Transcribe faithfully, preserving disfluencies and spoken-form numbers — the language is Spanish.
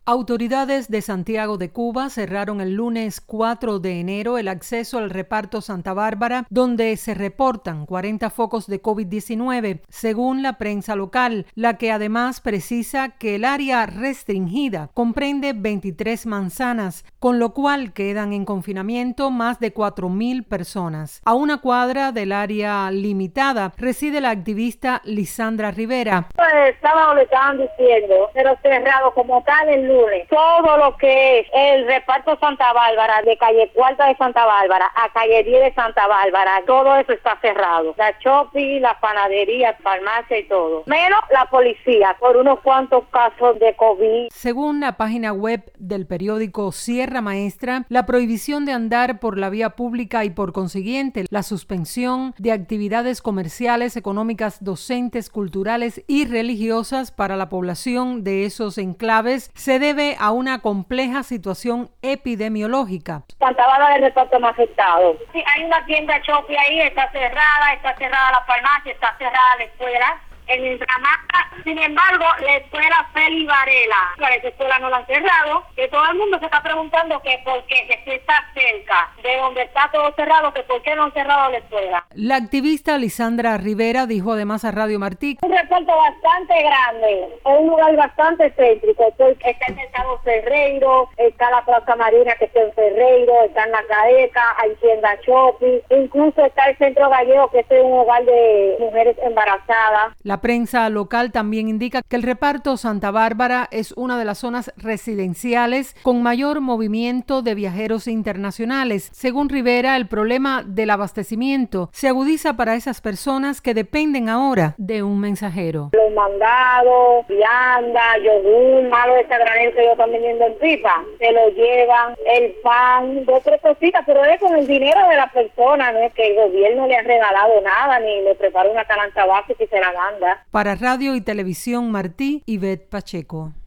Autoridades de Santiago de Cuba cerraron el lunes cuatro de enero el acceso al reparto Santa Bárbara, donde se reportan cuarenta focos de COVID diecinueve, según la prensa local, la que además precisa que el área restringida comprende veintitrés manzanas, con lo cual quedan en confinamiento más de cuatro mil personas. A una cuadra del área limitada reside la activista Lisandra Rivera. El sábado le estaban diciendo, pero cerrado como tal el lunes. Todo lo que es el reparto Santa Bárbara, de calle Cuarta de Santa Bárbara a calle diez de Santa Bárbara, todo eso está cerrado. La shopping, la panadería, farmacia y todo. Menos la policía, por unos cuantos casos de COVID. Según la página web del periódico Sierra Maestra, la prohibición de andar por la vía pública y por consiguiente la suspensión de actividades comerciales, económicas, docentes, culturales y religiosas para la población de esos enclaves se debe a una compleja situación epidemiológica. Santa Bárbara es el reparto más afectado. Sí, hay una tienda shopping ahí, está cerrada, está cerrada la farmacia, está cerrada la escuela. En Intramata, sin embargo, la escuela Feli Varela, la escuela no la han cerrado, que todo el mundo se está preguntando que por qué, que si está cerca de donde está todo cerrado, que por qué no han cerrado la escuela. La activista Lisandra Rivera dijo además a Radio Martí: un reparto bastante grande, es un lugar bastante céntrico, está el mercado Ferreiro, está la Plaza Marina que está en Ferreiro, está en la Caeca, hay tienda shopping, incluso está el Centro Gallego que es un hogar de mujeres embarazadas. La prensa local también indica que el reparto Santa Bárbara es una de las zonas residenciales con mayor movimiento de viajeros internacionales. Según Rivera, el problema del abastecimiento se agudiza para esas personas que dependen ahora de un mensajero. Los mandados, vianda, yogur, malo de ese granel que yo están vendiendo en pipa, se lo llevan, el pan, dos tres cositas, pero es con el dinero de la persona, no es que el gobierno le ha regalado nada, ni le prepara una canasta básica y se la manda. Para Radio y Televisión Martí, Ivette Pacheco.